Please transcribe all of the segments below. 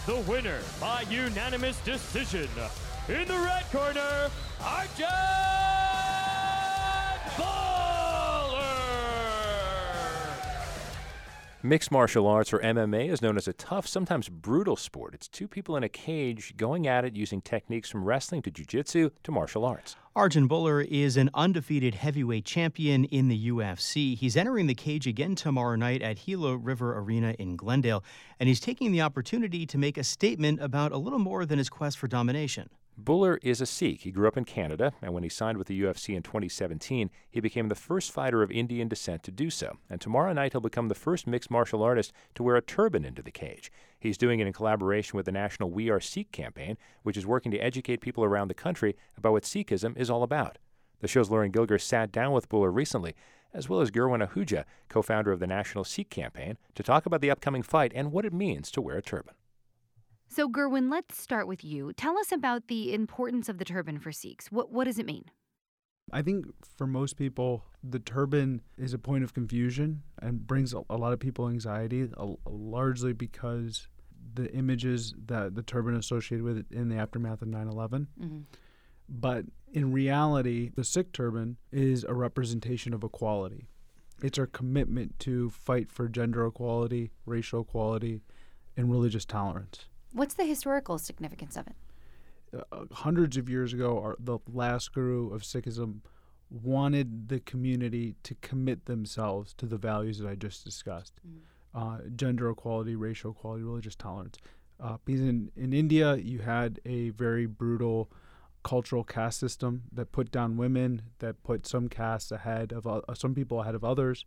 the winner by unanimous decision. In the red corner, Arjun Bowler! Mixed martial arts, or MMA, is known as a tough, sometimes brutal sport. It's two people in a cage going at it using techniques from wrestling to jiu-jitsu to martial arts. Arjun Bowler is an undefeated heavyweight champion in the UFC. He's entering the cage again tomorrow night at Gila River Arena in Glendale, and he's taking the opportunity to make a statement about a little more than his quest for domination. Bowler is a Sikh. He grew up in Canada, and when he signed with the UFC in 2017, he became the first fighter of Indian descent to do so. And tomorrow night, he'll become the first mixed martial artist to wear a turban into the cage. He's doing it in collaboration with the national We Are Sikh campaign, which is working to educate people around the country about what Sikhism is all about. The show's Lauren Gilger sat down with Bowler recently, as well as Gurwan Ahuja, co-founder of the National Sikh Campaign, to talk about the upcoming fight and what it means to wear a turban. So, Gurwan, let's start with you. Tell us about the importance of the turban for Sikhs. What does it mean? I think for most people, the turban is a point of confusion and brings a lot of people anxiety, largely because the images that the turban associated with it in the aftermath of 9/11. Mm-hmm. But in reality, the Sikh turban is a representation of equality. It's our commitment to fight for gender equality, racial equality, and religious tolerance. What's the historical significance of it? Hundreds of years ago, the last guru of Sikhism wanted the community to commit themselves to the values that I just discussed. Gender equality, racial equality, religious tolerance. Because in India, you had a very brutal cultural caste system that put down women, that put some castes ahead of some people ahead of others.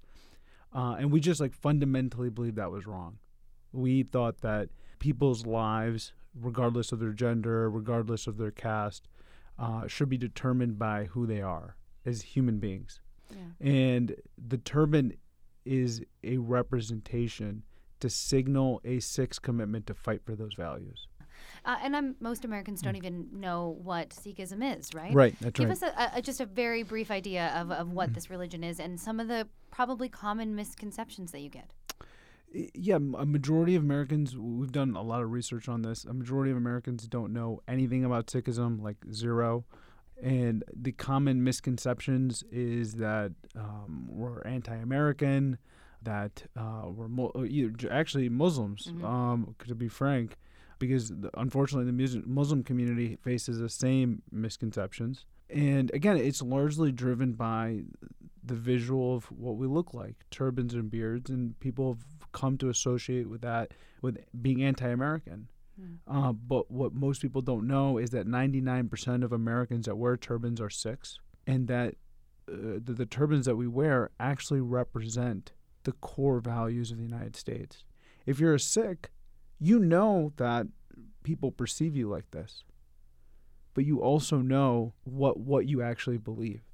And we just fundamentally believed that was wrong. We thought that people's lives, regardless of their gender, regardless of their caste, should be determined by who they are as human beings. Yeah. And the turban is a representation to signal a Sikh's commitment to fight for those values. And most Americans don't even know what Sikhism is, right? Right, that's Give right. us just a very brief idea of what this religion is and some of the probably common misconceptions that you get. Yeah, a majority of Americans, we've done a lot of research on this, a majority of Americans don't know anything about Sikhism, like zero. And the common misconceptions is that we're anti-American, that we're actually Muslims, to be frank, because unfortunately the Muslim community faces the same misconceptions. And again, it's largely driven by the visual of what we look like, turbans and beards, and people have come to associate with that with being anti-American. But what most people don't know is that 99% of Americans that wear turbans are Sikhs, and that the turbans that we wear actually represent the core values of the United States. If you're a Sikh, you know that people perceive you like this, but you also know what you actually believe.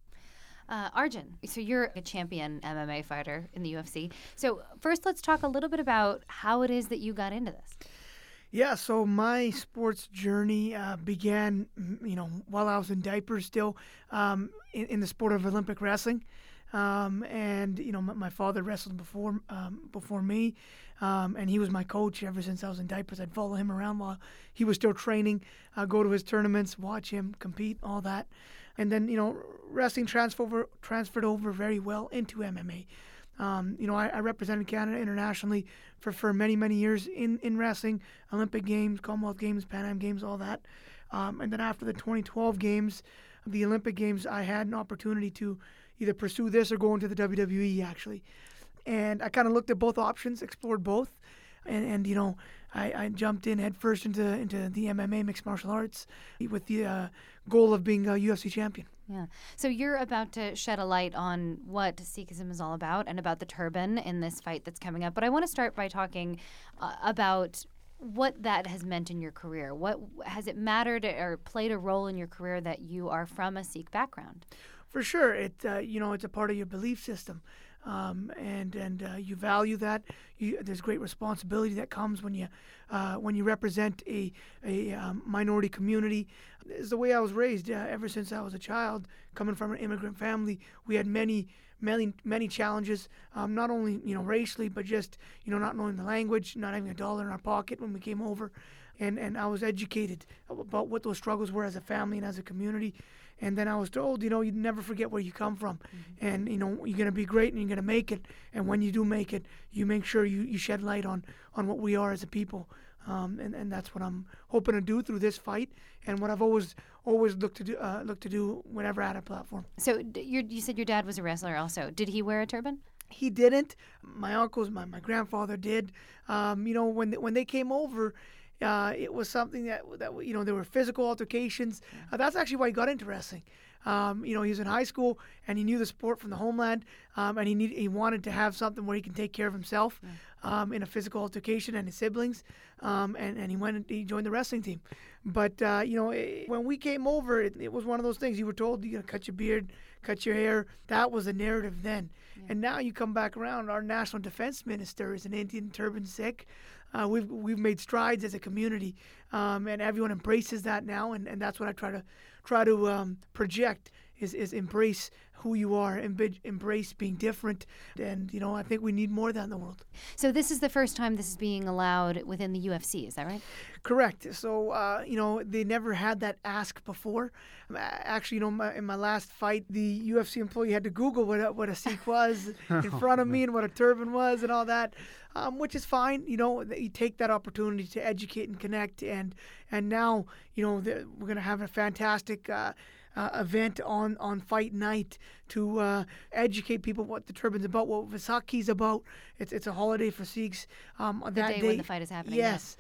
Arjun, so you're a champion MMA fighter in the UFC. So first, let's talk a little bit about how it is that you got into this. Yeah, so my sports journey began, while I was in diapers still, in the sport of Olympic wrestling. And my father wrestled before me, and he was my coach ever since I was in diapers. I'd follow him around while he was still training, go to his tournaments, watch him compete, all that. And then, wrestling transferred over very well into MMA. I represented Canada internationally for many, many years in wrestling, Olympic Games, Commonwealth Games, Pan Am Games, all that. And then after the 2012 Games, the Olympic Games, I had an opportunity to either pursue this or go into the WWE, actually. And I kind of looked at both options, explored both. And I jumped in head first into the MMA mixed martial arts with the goal of being a UFC champion. Yeah. So you're about to shed a light on what Sikhism is all about and about the turban in this fight that's coming up. But I want to start by talking about what that has meant in your career. What has it mattered or played a role in your career that you are from a Sikh background? For sure, it's a part of your belief system. And you value that. There's great responsibility that comes when you represent a minority community. It's the way I was raised ever since I was a child. Coming from an immigrant family, we had many many challenges, not only racially, but just not knowing the language, not having $1 in our pocket when we came over, and I was educated about what those struggles were as a family and as a community. And then I was told, you never forget where you come from. And, you're going to be great and you're going to make it. And when you do make it, you make sure you shed light on what we are as a people. And that's what I'm hoping to do through this fight, and what I've always looked to do whenever I had a platform. So you said your dad was a wrestler also. Did he wear a turban? He didn't. My uncles, my grandfather did. When they came over, it was something that there were physical altercations. That's actually why he got into wrestling. He was in high school and he knew the sport from the homeland, and he wanted to have something where he can take care of himself in a physical altercation and his siblings, and he went and he joined the wrestling team. But when we came over, it was one of those things. You were told you cut your beard, cut your hair. That was the narrative then. And now you come back around. Our national defense minister is an Indian turban Sikh. We've made strides as a community, and everyone embraces that now, and that's what I try to project is embrace who you are, embrace being different, and I think we need more of that in the world. So this is the first time this is being allowed within the UFC, is that right? Correct. So they never had that ask before. Actually, in my last fight, the UFC employee had to Google what a Sikh was in front of me and what a turban was and all that, which is fine. You take that opportunity to educate and connect, and now we're going to have a fantastic event on fight night to educate people what the turban's about, what Visakhi's about. It's a holiday for Sikhs. The day when the fight is happening. Yes.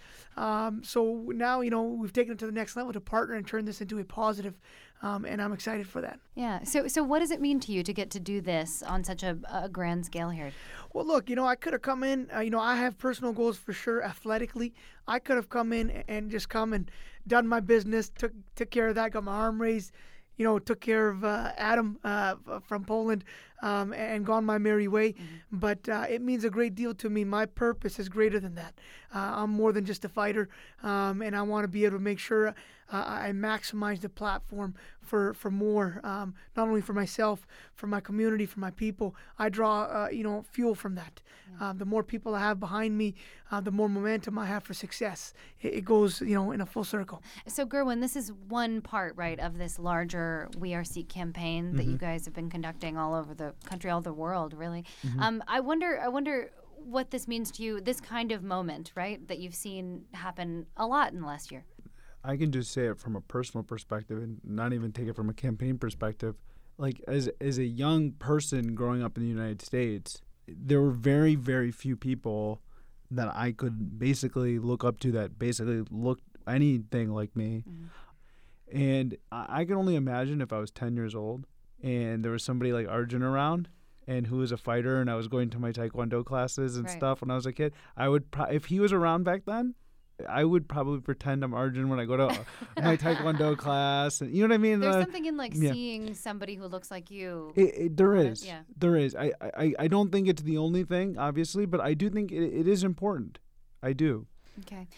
So now we've taken it to the next level to partner and turn this into a positive, and I'm excited for that. Yeah. So what does it mean to you to get to do this on such a grand scale here? Well, look, I could have come in. I have personal goals for sure athletically. I could have come in and just come and done my business, took care of that, got my arm raised. Took care of Adam from Poland and gone my merry way. Mm-hmm. But it means a great deal to me. My purpose is greater than that. I'm more than just a fighter, and I want to be able to make sure I maximize the platform for more, not only for myself, for my community, for my people. I draw, fuel from that. The more people I have behind me, the more momentum I have for success. It goes, in a full circle. So, Gurwin, this is one part, right, of this larger We Are Sikh campaign that you guys have been conducting all over the country, all over the world, really. Mm-hmm. I wonder what this means to you, this kind of moment, right, that you've seen happen a lot in the last year. I can just say it from a personal perspective and not even take it from a campaign perspective. Like, as a young person growing up in the United States, there were very, very few people that I could basically look up to that basically looked anything like me. Mm-hmm. And I can only imagine if I was 10 years old and there was somebody like Arjun around and who was a fighter, and I was going to my Taekwondo classes and stuff when I was a kid, I would if he was around back then, I would probably pretend I'm Arjun when I go to my Taekwondo class. And, you know what I mean? There's something in seeing somebody who looks like you. There is. Yeah. There is. I don't think it's the only thing, obviously, but I do think it is important. I do. Okay.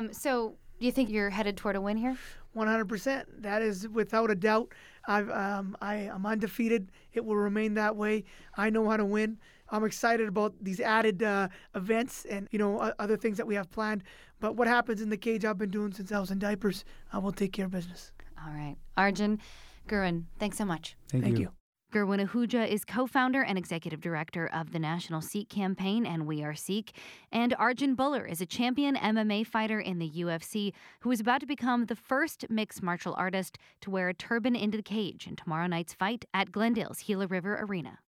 So do you think you're headed toward a win here? 100%. That is without a doubt. I am undefeated. It will remain that way. I know how to win. I'm excited about these added events and other things that we have planned. But what happens in the cage, I've been doing since I was in diapers. I will take care of business. All right. Arjun, Gurwin, thanks so much. Thank you. Gurwin Ahuja is co-founder and executive director of the National Sikh Campaign and We Are Sikh. And Arjun Buller is a champion MMA fighter in the UFC who is about to become the first mixed martial artist to wear a turban into the cage in tomorrow night's fight at Glendale's Gila River Arena.